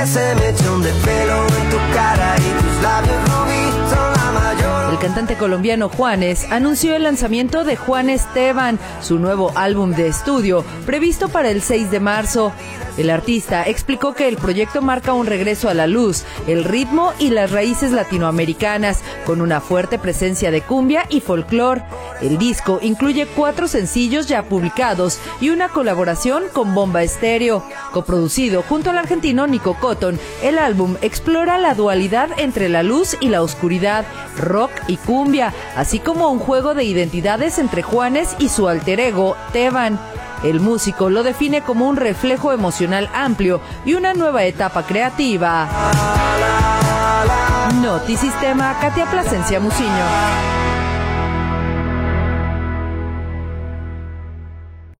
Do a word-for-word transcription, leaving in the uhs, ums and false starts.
ese mechón de pelo en tu cara y tus labios rubí son la mayor. El cantante colombiano Juanes anunció el lanzamiento de Juan Esteban, su nuevo álbum de estudio, previsto para el seis de marzo. El artista explicó que el proyecto marca un regreso a la luz, el ritmo y las raíces latinoamericanas, con una fuerte presencia de cumbia y folclore. El disco incluye cuatro sencillos ya publicados y una colaboración con Bomba Estéreo. Coproducido junto al argentino Nico Cotton, el álbum explora la dualidad entre la luz y la oscuridad, rock y cumbia, así como un juego de identidades entre Juanes y su alter ego, Teban. El músico lo define como un reflejo emocional amplio y una nueva etapa creativa. Notisistema, Katia Plasencia Muciño.